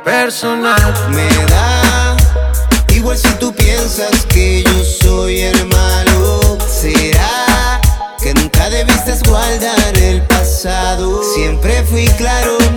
personal. Me da igual si tú piensas que yo soy el malo. ¿Será que nunca debiste guardar el pasado? Siempre fui claro,